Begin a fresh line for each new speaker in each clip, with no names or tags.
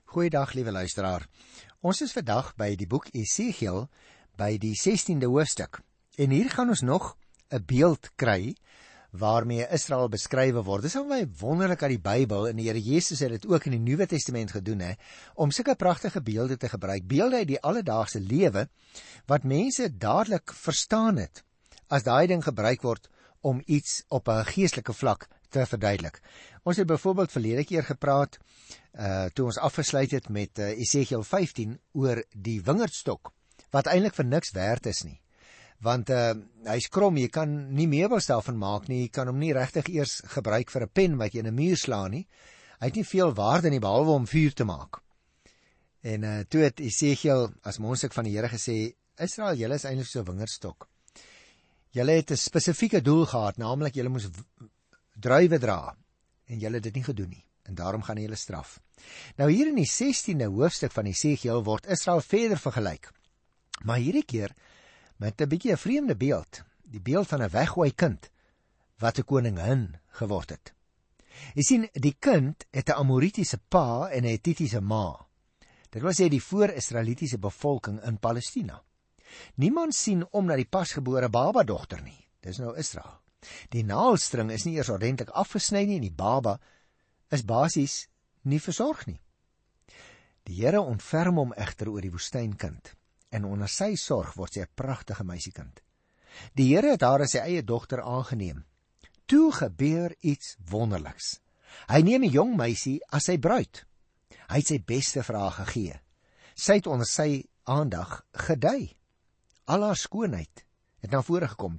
Goeiedag, liewe luisteraar. Ons is vandag by die boek Esegiel, by die 16de hoofstuk. En hier gaan ons nog 'n beeld kry, waarmee Israel beskrywe word. Dit is baie wonderlik uit die Bybel, en die Here Jesus het dit ook in die Nuwe Testament gedoen, om sulke pragtige beelde te gebruik. Beelde uit die alledaagse lewe, wat mense dadelik verstaan het, as daai ding gebruik word om iets op 'n geestelike vlak te verduidelik. Ons het byvoorbeeld verlede keer gepraat, toe ons afgesluit het met Esegiel 15, oor die wingerdstok, wat eintlik vir niks werd is nie. Want hy is krom, jy kan nie meubels daarvan maak nie, jy kan hom nie regtig eers gebruik vir 'n pen wat jy in 'n muur slaan nie. Hy het nie veel waarde nie, behalwe om vuur te maak. En toe het Esegiel as mondstuk van die Here gesê, Israel, julle is eintlik so 'n wingerdstok. Julle het 'n spesifieke doel gehad, naamlik julle moes druiwe dra, en julle het dit nie gedoen nie, en daarom gaan julle straf. Nou hier in die 16de hoofstuk van Esegiel word Israel verder vergelyk, maar hierdie keer met 'n bietjie 'n vreemde beeld, die beeld van 'n weggooi kind, wat 'n koningin geword het. Jy sien, die kind het 'n Amoritiese pa en 'n Hetitiese ma. Dit wil sê die voor-Israelitiese bevolking in Palestina. Niemand sien om na die pasgebore babadogter nie, dis nou Israel. Die naalstring is nie eers ordentlik afgesny nie, en die baba is basies nie versorg nie. Die Here ontferm hom egter oor die woestynkind, en onder sy sorg word sy 'n pragtige meisiekind. Die Here het haar as sy eie dogter aangeneem. Toe gebeur iets wonderliks. Hy neem 'n jong meisie as sy bruid. Hy het sy beste vir haar gegee. Sy het onder sy aandag gedei. Al haar skoonheid het na vore gekom.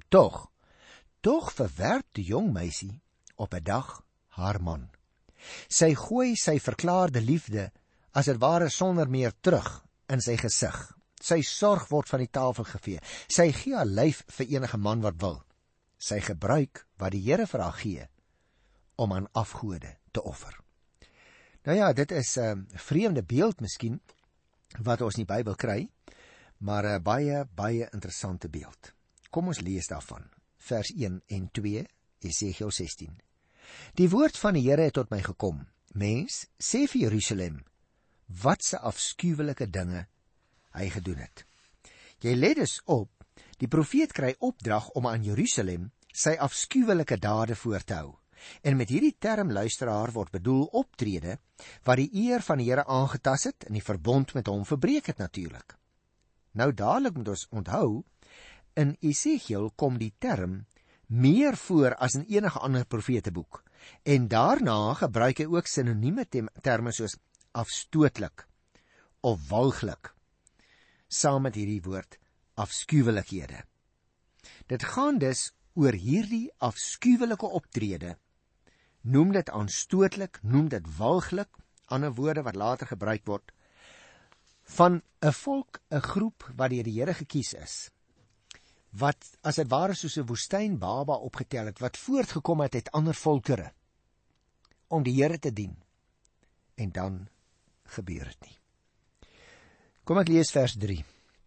Tog verwerp die jong meisie op 'n dag haar man. Sy gooi sy verklaarde liefde as dit ware sonder meer terug in sy gesig. Sy sorg word van die tafel gevee. Sy gee haar lyf vir enige man wat wil. Sy gebruik wat die Here vir haar gee om aan afgode te offer. Nou ja, dit is 'n vreemde beeld miskien wat ons in die Bybel kry, maar 'n baie interessante beeld. Kom ons lees daarvan. Vers 1 en 2, Esegiel 16. Die woord van die Here het tot my gekom. Mens, sê vir Jerusalem, wat 'n afskuwelike dinge hy gedoen het. Jy let dus op, die profeet kry opdrag om aan Jerusalem sy afskuwelike dade voor te hou. En met hierdie term, luisteraar, word bedoel optrede wat die eer van die Here aangetas het en die verbond met hom verbreek het natuurlik. Nou dadelik moet ons onthou, in Esegiel kom die term meer voor as in enige ander profeteboek, en daarna gebruik hy ook sinonieme terme soos afstootlik of walglik, saam met hierdie woord afskuwelikhede. Dit gaan dus oor hierdie afskuwelike optrede. Noem dit aanstootlik, noem dit walglik, ander woorde wat later gebruik word, van 'n volk, 'n groep wat deur die Here gekies is, wat as dit ware soos 'n woestynbaba opgetel het, wat voortgekom het uit ander volkere, om die Here te dien. En dan gebeur dit nie. Kom ek lees vers 3.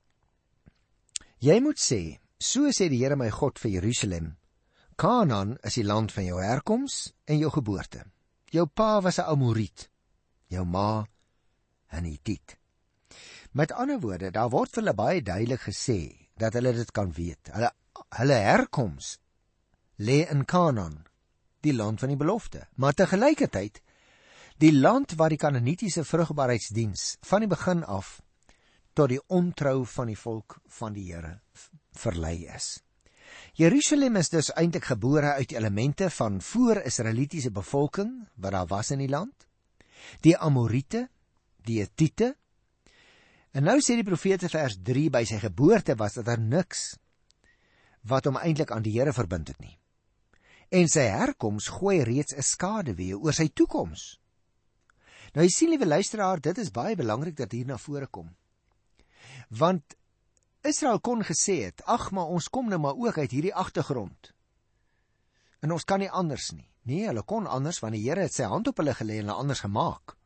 Jy moet sê, so sê die Here my God vir Jerusalem, Kanaan is die land van jou herkoms en jou geboorte. Jou pa was 'n Amoriet, jou ma 'n Hetiet. Met ander woorde, daar word vir hulle baie duidelik gesê, dat hulle dit kan weet. Hulle herkoms lê in Kanaan, die land van die belofte. Maar tegelykertyd, die land waar die Kanaanitiese vrugbaarheidsdiens van die begin af tot die ontrou van die volk van die Here verlei is. Jerusalem is dus eintlik gebore uit elemente van voor-Israelitiese bevolking wat daar was in die land, die Amoriete, die Hetiete. En nou sê die profete vers 3, by sy geboorte was dat daar niks wat hom eintlik aan die Here verbind het nie. En sy herkoms gooi reeds 'n skaduwee oor sy toekoms. Nou jy sien, liewe luisteraar, dit is baie belangrik dat hier na vore kom. Want Israel kon gesê het, ag, maar ons kom nou maar ook uit hierdie agtergrond. En ons kan nie anders nie. Nee, hulle kon anders, want die Here het sy hand op hulle gelê en hulle anders gemaak.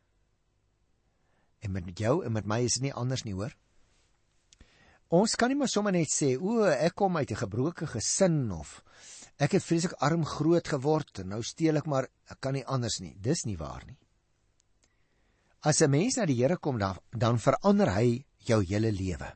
En met jou en met my is dit nie anders nie, hoor. Ons kan nie maar sommer net sê, ek kom uit 'n gebroke gesin, of ek het vreeslik arm groot geword, en nou steel ek maar, ek kan nie anders nie. Dis nie waar nie. As 'n mens na die Here kom, dan verander hy jou hele lewe.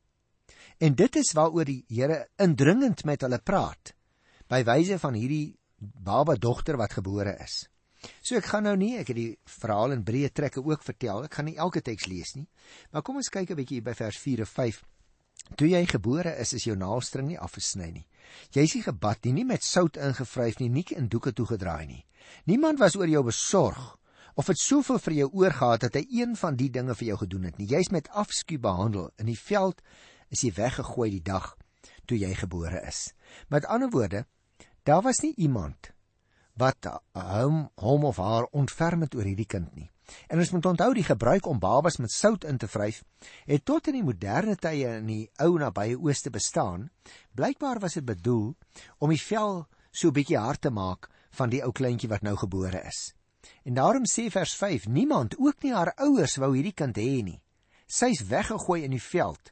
En dit is waaroor die Here indringend met hulle praat, by wyse van hierdie baba dogter wat gebore is. So ek gaan nou nie, ek het die verhaal in breë trekke ook vertel, ek gaan nie elke teks lees nie, maar kom ons kyk 'n bietjie by vers 4 en 5. Toe jy gebore is jou naelstring nie afgesny nie. Jy is nie gebad nie met sout ingevryf nie, nie in doeke toegedraai nie. Niemand was oor jou besorg, of het soveel vir jou oorgehad, dat hy een van die dinge vir jou gedoen het nie. Jy is met afskuw behandel, in die veld is jy weggegooi die dag, toe jy gebore is. Met ander woorde, daar was nie iemand, wat hom of haar ontferm het oor hierdie kind nie. En ons moet onthou, die gebruik om babas met sout in te vryf, het tot in die moderne tye in die ou nabye ooste bestaan. Blykbaar was dit bedoel om die vel so 'n bietjie hard te maak van die ou kleintjie wat nou gebore is. En daarom sê vers 5, niemand, ook nie haar ouers, wou hierdie kind hê nie. Sy is weggegooi in die veld.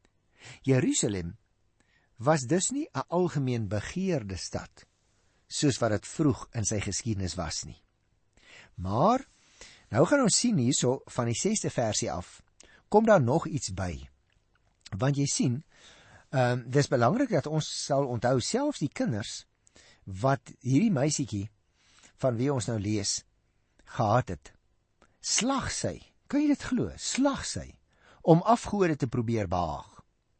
Jerusalem was dus nie 'n algemeen begeerde stad, soos wat dit vroeg in sy geskiedenis was nie. Maar, nou gaan ons sien hierso, van die 6de versie af, kom daar nog iets by. Want jy sien, dis belangrik dat ons sal onthou, selfs die kinders, wat hierdie meisietjie, van wie ons nou lees, gehad het, slag sy, kan jy dit glo, slag sy, om afgode te probeer behaag.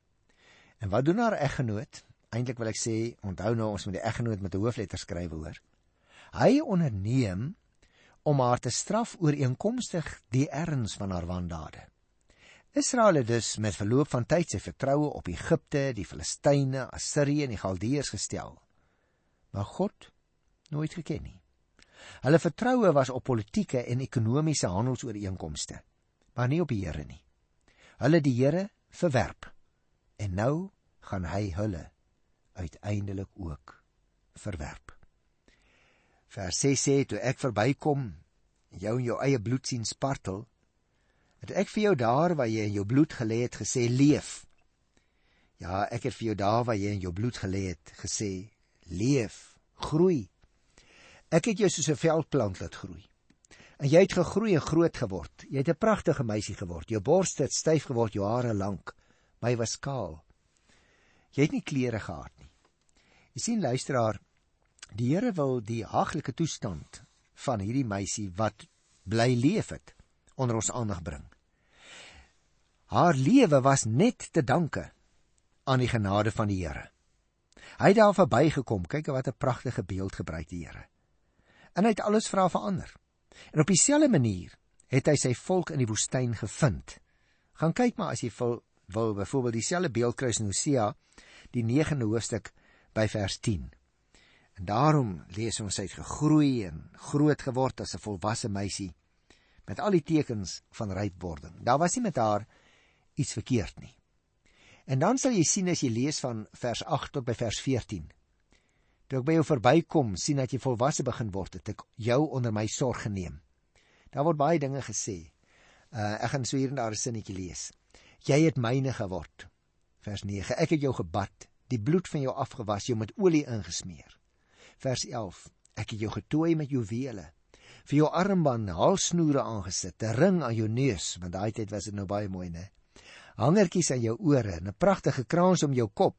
En wat doen haar eggenoot? Eintlik wil ek sê, onthou nou, ons moet die eggenoot met 'n hoofletter skryf, hoor. Hy onderneem om haar te straf ooreenkomstig die erns van haar wandade. Israel het dus met verloop van tyd sy vertroue op Egipte, die Filistyne, Assirië en die Galdeërs gestel, maar God nooit geken nie. Hulle vertroue was op politieke en ekonomiese handelsooreenkomste, maar nie op die Here nie. Hulle die Here verwerp, en nou gaan hy hulle uiteindelik ook verwerp. Vers 6 sê, toe ek verbykom, jou en jou eie bloed sien spartel, het ek vir jou daar waar jy in jou bloed gelê het gesê, leef. Ja, ek het vir jou daar waar jy in jou bloed gelê het gesê, leef, groei. Ek het jou soos 'n veldplant laat groei. En jy het gegroei en groot geword. Jy het 'n pragtige meisie geword. Jou borste het styf geword, jou hare lank, maar jy was kaal. Jy het nie klere gehad nie. Jy sien, luisteraar, die Here wil die haaglike toestand van hierdie meisie wat bly leef het, onder ons aandag bring. Haar lewe was net te danke aan die genade van die Here. Hy het daar verbygekom, kyk wat 'n pragtige beeld gebruik die Here. En hy het alles vir haar verander. En op dieselfde manier het hy sy volk in die woestyn gevind. Gaan kyk maar as jy wil byvoorbeeld dieselfde beeld kry in Hosea, die 9de hoofstuk by vers 10. En daarom lees ons, sy het gegroei en groot geword as 'n volwasse meisie, met al die tekens van rypwording. Daar was nie met haar iets verkeerd nie. En dan sal jy sien as jy lees van vers 8 tot by vers 14. Toe ek by jou verbykom, sien dat jy volwasse begin word, het ek jou onder my sorg geneem. Daar word baie dinge gesê. Ek gaan so hier en daar 'n sinnetjie lees. Jy het myne geword. Vers 9. Ek het jou gebad, die bloed van jou afgewas, jou met olie ingesmeer. Vers 11. Ek het jou getooi met juwele, vir jou armbande, halssnoere aangesit, 'n ring aan jou neus, want daai tyd was dit nou baie mooi, né? Hangertjies aan jou ore en 'n pragtige krans om jou kop.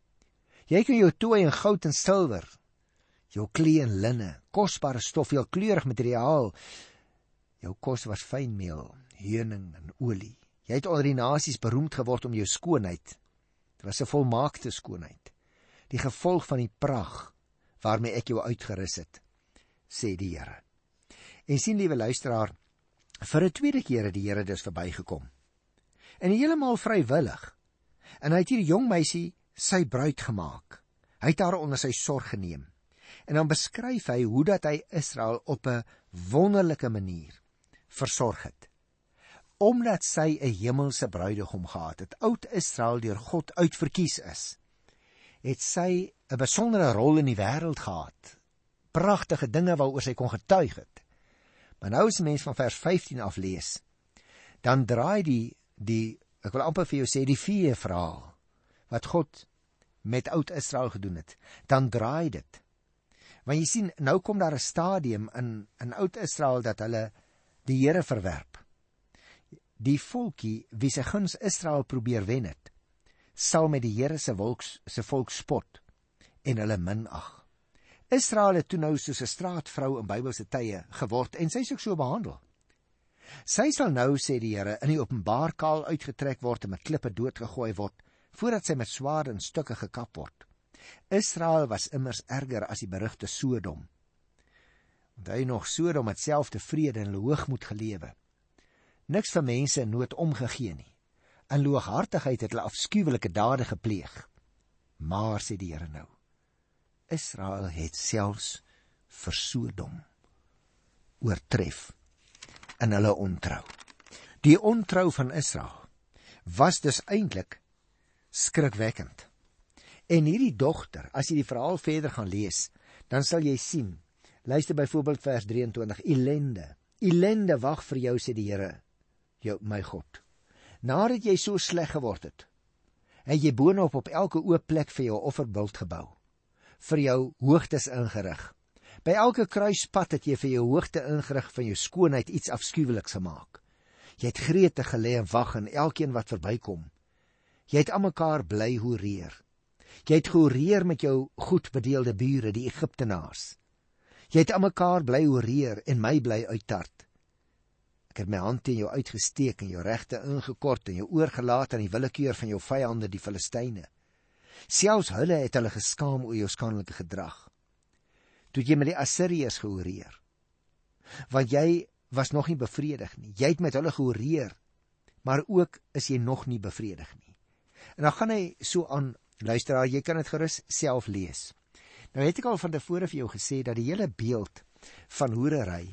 Jy kan jou tooi in goud en silwer, jou klee in linne, kosbare stof, jou kleurig materiaal. Jou kos was fynmeel, heuning en olie. Jy het onder die nasies beroemd geword om jou skoonheid. Dit was 'n volmaakte skoonheid, die gevolg van die pragt waarmee ek jou uitgerus het, sê die Here. En sien, liewe luisteraar, vir 'n tweede keer het die Here dus verbygekom. En heeltemal vrywillig. En hy het hierdie jong meisie sy bruid gemaak. Hy het haar onder sy sorg geneem. En dan beskryf hy hoe dat hy Israel op 'n wonderlike manier versorg het. Omdat sy 'n hemelse bruidegom gehad het, oud Israel deur God uitverkies is, het sy 'n besondere rol in die wêreld gehad. Pragtige dinge waaroor sy kon getuig het. Maar nou as 'n mens van vers 15 af lees, dan draai die ek wil amper vir jou sê, die vee verhaal, wat God met oud Israel gedoen het, dan draai dit. Want jy sien, nou kom daar 'n stadium in oud Israel dat hulle die Here verwerp. die volkie wie se guns Israel probeer wen het, sal met die Here se volk spot en hulle minag. Israel het toe nou soos 'n straatvrou in Bybelse tye geword en sy is ook so behandel. Sy sal nou, sê die Here, in die openbaar kaal uitgetrek word en met klippe doodgegooi word, voordat sy met swaarde in stukke gekap word. Israel was immers erger as die berugte Sodom. Onthou nog, Sodom het self tevrede en hoogmoed gelewe. Niks vir mense in nood omgegee nie. In looghartigheid het hulle afskuwelike dade gepleeg. Maar, sê die Here nou, Israel het selfs vir Sodom oortref in hulle ontrou. Die ontrou van Israel was dus eintlik skrikwekkend. En hierdie dogter, as jy die verhaal verder gaan lees, dan sal jy sien, luister byvoorbeeld vers 23, Elende wag vir jou, sê die Here, my God. Nadat jy so sleg geword het jy boonop op elke oop plek vir jou offerbult gebou, vir jou hoogtes ingerig. By elke kruispad het jy vir jou hoogte ingerig van jou skoonheid iets afskuweliks gemaak. Jy het grete gelê en wag in elkeen wat verbykom. Jy het aan mekaar bly hoereer. Jy het gehoereer met jou goed bedeelde bure, die Egiptenaars. Jy het aan mekaar bly hoereer en my bly uittart. Ek het my hand teen jou uitgesteek en jou regte ingekort en jou oorgelaat aan die willekeur van jou vyande, die Filistyne. Selfs hulle het hulle geskaam oor jou skandelike gedrag. Toe jy met die Assiriërs gehoereer, want jy was nog nie bevredig nie. Jy het met hulle gehoereer, maar ook is jy nog nie bevredig nie. En dan gaan hy so aan, luisteraar, jy kan dit gerus self lees. Nou het ek al van tevore vir jou gesê, dat die hele beeld van hoerery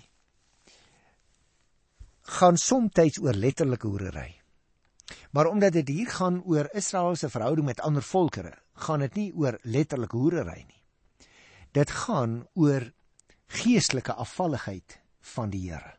gaan somtyds oor letterlike hoerery. Maar omdat dit hier gaan oor Israel se verhouding met ander volkere, gaan dit nie oor letterlike hoerery nie. Dit gaan oor geestelike afvalligheid van die Here.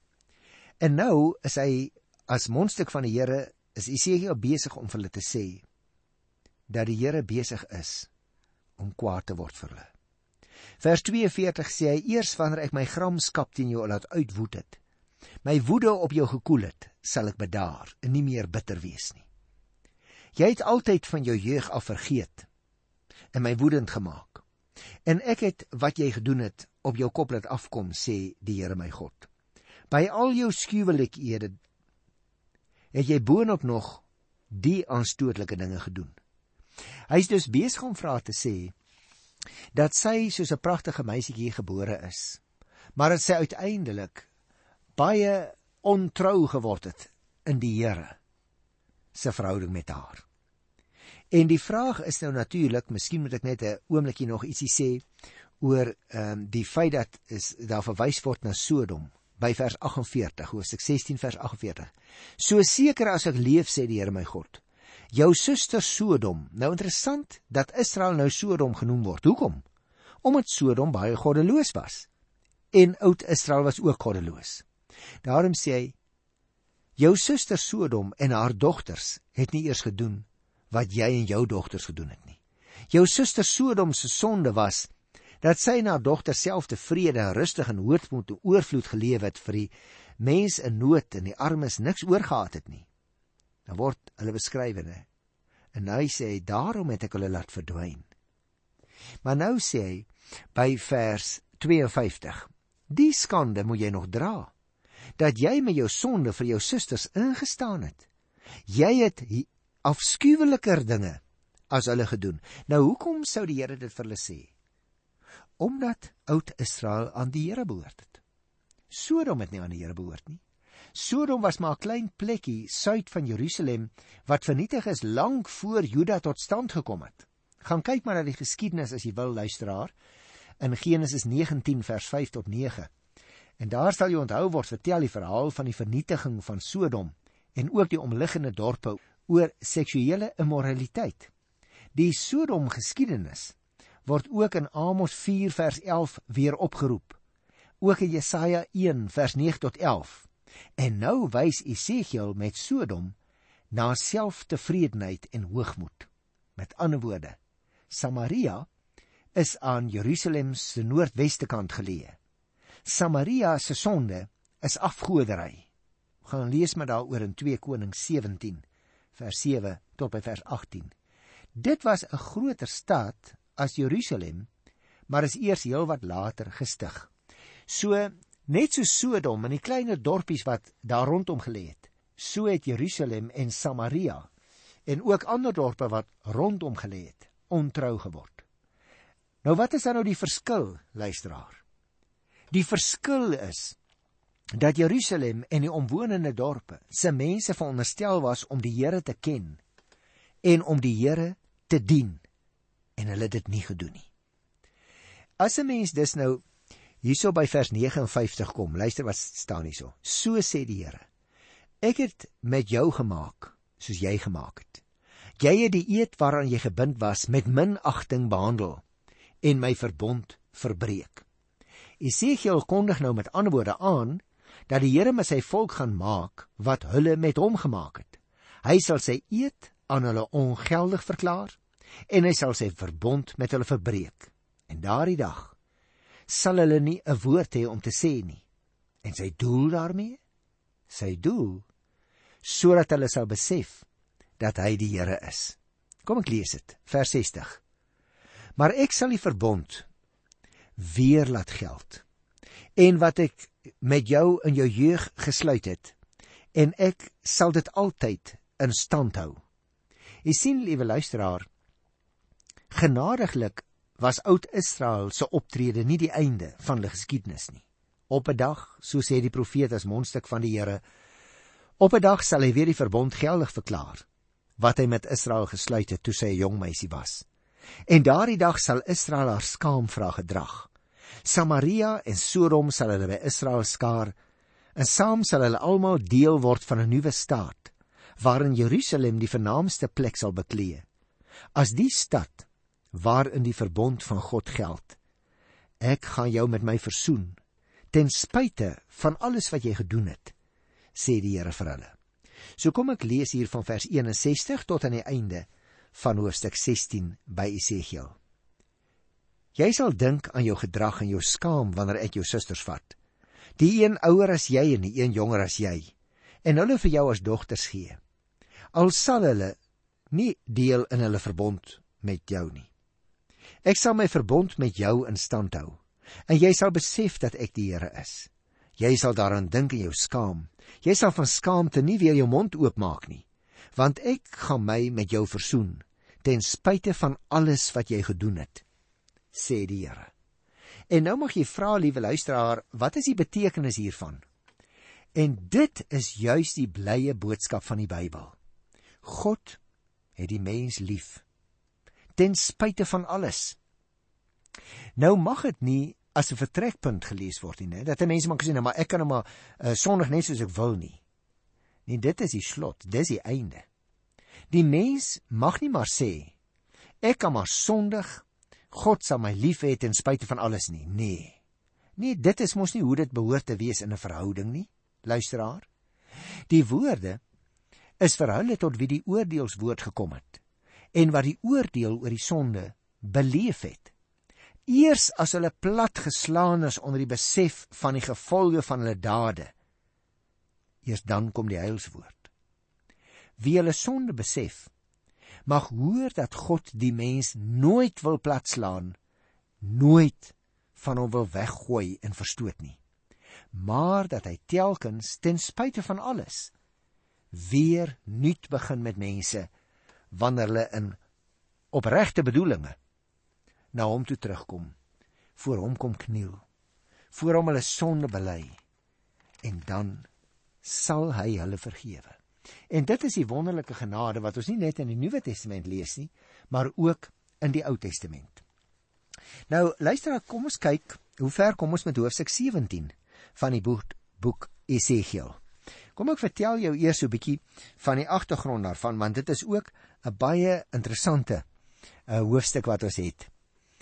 En nou is hy, as mondstuk van die Here, is Esegiel besig om vir hulle te sê, dat die Here besig is om kwaad te word vir hulle. Vers 42 sê hy, eers wanneer ek my gramskap teen jou laat uitwoed het, my woede op jou gekoel het, sal ek bedaar en nie meer bitter wees nie. Jy het altyd van jou jeug af vergeet en my woedend gemaak. En ek het wat jy gedoen het op jou kop laat afkom, sê die Here my God. By al jou skuwelikhede het jy boonop nog die aanstootlike dinge gedoen. Hy is dus besig om vir haar te sê dat sy soos 'n pragtige meisietjie gebore is, maar dat sy uiteindelik baie ontrou geword het in die Here se verhouding met haar. En die vraag is nou natuurlik, miskien moet ek net 'n oombliekie nog ietsie sê oor die feit dat daar verwys word na Sodom by vers 48, hoofstuk 16 vers 48. So seker as ek leef, sê die Here my God, jou suster Sodom. Nou interessant dat Israel nou Sodom genoem word. Hoekom? Omdat Sodom baie goddeloos was. En oud Israel was ook goddeloos. Daarom sê hy, jou suster Sodom en haar dogters het nie eers gedoen wat jy en jou dogters gedoen het nie. Jou suster Sodom se sonde was dat sy en haar dogter self tevrede en rustig en hoogmoed en oorvloed geleef het, vir die mens in nood en die armes niks oorgehad het nie. Dan word hulle beskrywe, en nou sê hy, daarom het ek hulle laat verdwyn. Maar nou sê hy by vers 52, die skande moet jy nog dra, dat jy met jou sonde vir jou susters ingestaan het. Jy het afskuweliker dinge as hulle gedoen. Nou hoekom sou die Here dit vir hulle sê? Omdat oud Israel aan die Here behoort het. Sodom het nie aan die Here behoort nie. Sodom was maar 'n klein plekkie suid van Jerusalem wat vernietig is lank voor Juda tot stand gekom het. Gaan kyk maar na die geskiedenis as jy wil, luisteraar, in Genesis 19 vers 5 tot 9. En daar sal jy onthou word vertel die verhaal van die vernietiging van Sodom en ook die omliggende dorpe oor seksuele immoraliteit. Die Sodom geskiedenis word ook in Amos 4 vers 11 weer opgeroep. Ook in Jesaja 1 vers 9 tot 11. En nou wys Esegiel met Sodom na selftevredenheid en hoogmoed. Met ander woorde, Samaria is aan Jerusalem se noordweste kant geleë. Samaria se sonde is afgoderry. gaan lees maar daaroor in 2 Konings 17, vers 7 tot by vers 18. Dit was 'n groter stad as Jerusalem, maar is eers heel wat later gestig. So, net so Sodom en die kleiner dorpies wat daar rondom gelê het, so het Jerusalem en Samaria en ook ander dorpe wat rondom gelê het, ontrou geword. Nou wat is dan nou die verskil, luisteraar? Die verskil is dat Jerusalem en die omwonende dorpe se mense veronderstel was om die Here te ken en om die Here te dien, en hulle het dit nie gedoen nie. As 'n mens dus nou hierso by vers 59 kom, luister wat staan hierso. So sê die Here: Ek het met jou gemaak soos jy gemaak het. Jy het die eed waaraan jy gebind was met minagting behandel en my verbond verbreek. Esegiel kondig nou met ander woorde aan dat die Here met sy volk gaan maak wat hulle met hom gemaak het. Hy sal sy eed aan hulle ongeldig verklaar en hy sal sy verbond met hulle verbreek. En daardie dag sal hulle nie 'n woord hê om te sê nie. En sy doel daarmee? Sy doel sodat hulle sal besef dat hy die Here is. Kom ek lees dit, vers 60. Maar ek sal die verbond weer laat geld, en wat ek met jou in jou jeug gesluit het, en ek sal dit altyd in stand hou. Jy sien, liewe luisteraar, genadiglik was oud Israel se optrede nie die einde van hulle geskiedenis nie. Op 'n dag, so sê die profeet as mondstuk van die Here, op 'n dag sal hy weer die verbond geldig verklaar, wat hy met Israel gesluit het toe sy 'n jong meisie was. En daardie dag sal Israel haar skaam vir haar gedrag. Samaria en Sodom sal hulle by Israel skaar, en saam sal hulle almal deel word van 'n nuwe staat, waarin Jerusalem die vernaamste plek sal beklee, as die stad waarin die verbond van God geld. Ek gaan jou met my versoen, ten spyte van alles wat jy gedoen het, sê die Here vir hulle. So kom ek lees hier van vers 61 tot aan die einde van hoofstuk 16 by Esegiel. Jy sal dink aan jou gedrag en jou skaam wanneer ek jou susters vat, die een ouer as jy en die een jonger as jy, en hulle vir jou as dogters gee. Al sal hulle nie deel in hulle verbond met jou nie. Ek sal my verbond met jou in stand hou, en jy sal besef dat ek die Here is. Jy sal daaraan dink en jou skaam. Jy sal van skaamte nie weer jou mond oopmaak nie, want ek gaan my met jou versoen, ten spyte van alles wat jy gedoen het, sê die Here. En nou mag jy vra, liewe luisteraar, wat is die betekenis hiervan? En dit is juis die blye boodskap van die Bybel. God het die mens lief, ten spyte van alles. Nou mag dit nie as 'n vertrekpunt gelees word nie, dat 'n mens maar sê, nou maar ek kan nou maar sondig net soos ek wil nie. Nee, dit is die slot, dis die einde. Die mens mag nie maar sê, ek kan maar sondig, God sal my lief hê ten spyte van alles nie. Nee, dit is mos nie hoe dit behoort te wees in 'n verhouding nie, luisteraar. Die woorde is vir hulle tot wie die oordeelswoord gekom het, en wat die oordeel oor die sonde beleef het. Eers as hulle plat geslaan is onder die besef van die gevolge van hulle dade, eers dan kom die heilswoord. Wie hulle sonde besef, mag hoor dat God die mens nooit wil platslaan, nooit van hom wil weggooi en verstoot nie, maar dat hy telkens, ten spyte van alles, weer nuut begin met mense, wanneer hulle in opregte bedoelinge na hom toe terugkom, voor hom kom kniel, voor hom hulle sonde bely, en dan sal hy hulle vergewe. En dit is die wonderlike genade wat ons nie net in die Nuwe Testament lees nie, maar ook in die Ou Testament. Nou, luister, kom ons kyk, hoe ver kom ons met hoofstuk 17 van die boek Esegiel. Kom ek vertel jou eers so 'n bietjie van die agtergrond daarvan, want dit is ook 'n baie interessante hoofstuk wat ons het.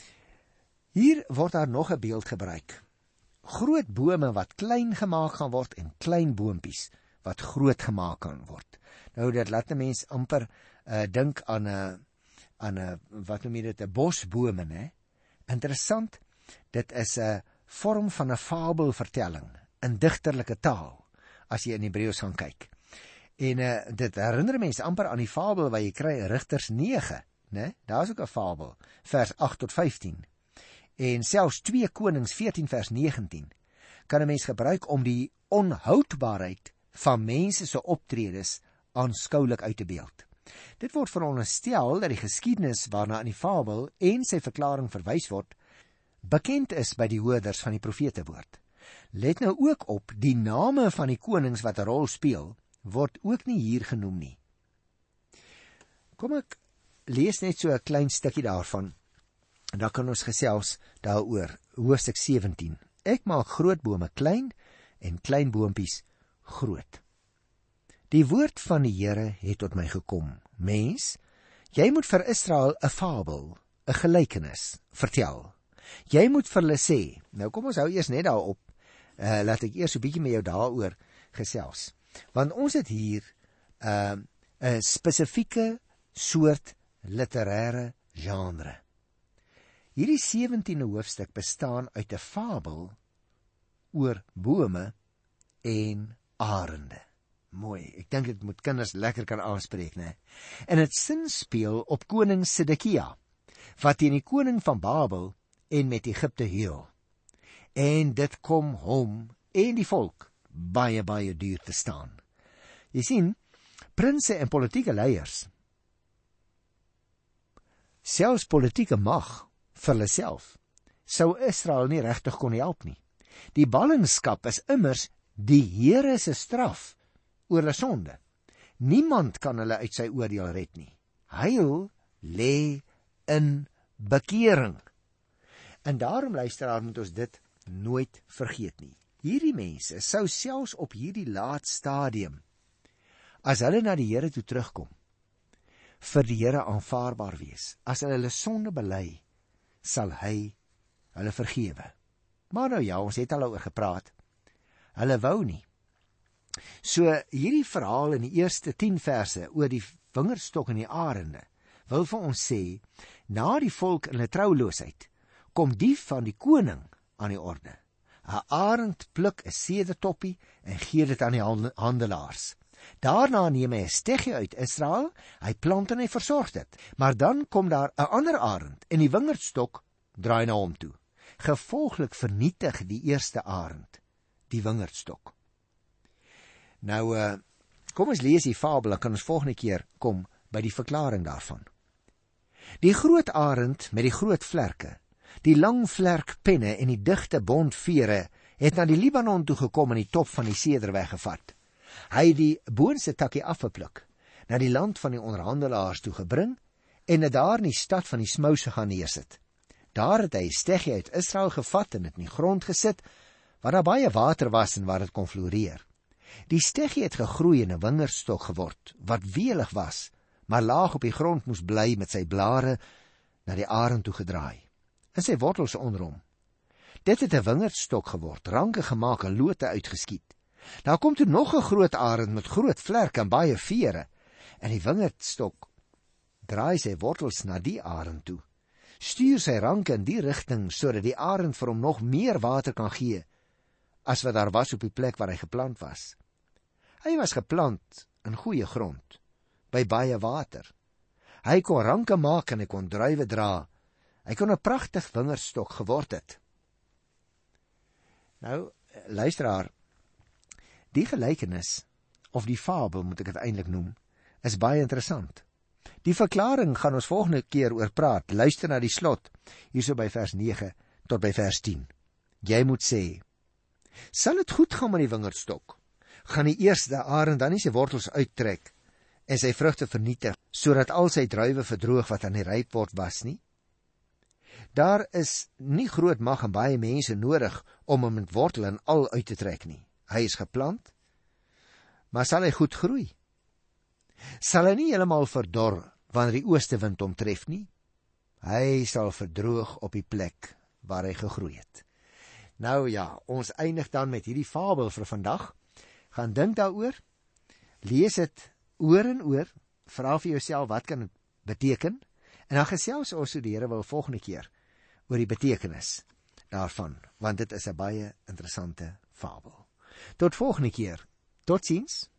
Hier word daar nog 'n beeld gebruik. Groot bome wat klein gemaak gaan word en klein boompies wat groot gemaak kan word. Nou, dit laat 'n mens amper dink aan 'n wat noem jy dit, 'n bosbome, né? Interessant, dit is 'n vorm van 'n fabelvertelling in digterlike taal, as jy in Hebreëus gaan kyk. En dit herinner mense amper aan die fabel waar jy kry Rigters 9, né? Daar is ook 'n fabel, vers 8 tot 15. En selfs 2 Konings 14 vers 19 kan 'n mens gebruik om die onhoudbaarheid van mense se optredes aanskoulik uit te beeld. Dit word veronderstel dat die geskiedenis waarna in die fabel en sy verklaring verwys word, bekend is by die hoorders van die profetewoord. Let nou ook op, die name van die konings wat 'n rol speel, word ook nie hier genoem nie. Kom ek lees net so 'n klein stukkie daarvan, en dan kan ons gesels daaroor. Hoofstuk 17. Ek maak groot bome klein, en klein boompies groot. Die woord van die Here het tot my gekom. Mens, jy moet vir Israel 'n fabel, 'n gelykenis vertel. Jy moet vir hulle sê, nou kom ons hou eers net daarop, laat ek eers 'n bietjie met jou daaroor gesels. Want ons het hier 'n spesifieke soort literêre genre. Hierdie 17de hoofstuk bestaan uit 'n fabel oor bome en arende. Mooi, ek dink dit moet kinders lekker kan aanspreek, né? En dit sinspeel op koning Sedekia, wat teen die koning van Babel en met Egipte heel. En dit kom hom en die volk baie, baie duur te staan. Jy sien, prinse en politieke leiers, selfs politieke mag vir hulle self, sou Israel nie regtig kon help nie. Die ballingskap is immers die Here se straf oor hulle sonde. Niemand kan hulle uit sy oordeel red nie. Heil lê in bekering. En daarom, luisteraar, moet ons dit nooit vergeet nie. Hierdie mense sou selfs op hierdie laat stadium, as hulle na die Here toe terugkom, vir die Here aanvaarbaar wees. As hulle sonde bely, sal hy hulle vergewe. Maar nou ja, ons het al oor gepraat. Hulle wou nie. So hierdie verhaal in die eerste 10 verse oor die wingerdstok en die arende wil vir ons sê, na die volk in hulle trouloosheid, kom die van die koning aan die orde. 'n Arend pluk 'n sedetoppie en gee dit aan die handelaars. Daarna neem hy 'n steggie uit Israel, hy plant en hy versorg dit. Maar dan kom daar 'n ander arend en die wingerdstok draai na hom toe. Gevolglik vernietig die eerste arend die wingerdstok. Nou, kom ons lees die fabel, dan kan ons volgende keer kom by die verklaring daarvan. Die groot arend met die groot vlerke, die lang vlerkpenne en die digte bontvere het na die Libanon toe gekom en die top van die seder weggevat. Hy het die boonste takkie afgepluk, na die land van die onderhandelaars toe gebring en het daar in die stad van die smouse gaan neersit. Daar het hy 'n steggie uit Israel gevat en dit in die grond gesit, waar daar baie water was en waar dit kon floreer. Die steggie het gegroei en 'n wingerdstok geword, wat welig was, maar laag op die grond moes bly met sy blare na die arend toe gedraai, en sy wortels onder hom. Dit het 'n wingerdstok geword, ranke gemaak en lote uitgeskiet. Daar kom toe nog 'n groot arend met groot vlerke en baie vere, en die wingerdstok draai sy wortels na die arend toe, stuur sy ranke in die rigting, sodat die arend vir hom nog meer water kan gee, as wat daar was op die plek waar hy geplant was. Hy was geplant in goeie grond, by baie water. Hy kon ranke maak en hy kon druiwe dra. Hy kon 'n pragtig wingerdstok geword het. Nou, luisteraar, die gelykenis, of die fabel moet ek dit eintlik noem, is baie interessant. Die verklaring gaan ons volgende keer oor praat. Luister na die slot, hierso by vers 9 tot by vers 10. Jy moet sê, sal dit goed gaan met die wingerdstok? Gaan die eerste arend dan nie sy wortels uittrek en sy vrugte vernietig, sodat al sy druiwe verdroog wat aan die ryp word was nie? Daar is nie groot mag en baie mense nodig om hom met wortel en al uit te trek nie. Hy is geplant, maar sal hy goed groei? Sal hy nie heeltemal verdor wanneer die oostewind hom tref nie? Hy sal verdroog op die plek waar hy gegroei het. Nou ja, ons eindig dan met hierdie fabel vir vandag. Gaan dink daaroor, lees dit oor en oor, vra vir jouself wat kan dit beteken, en dan gesels ons so die Here wil volgende keer oor die betekenis daarvan, want dit is 'n baie interessante fabel. Tot volgende keer, Totsiens.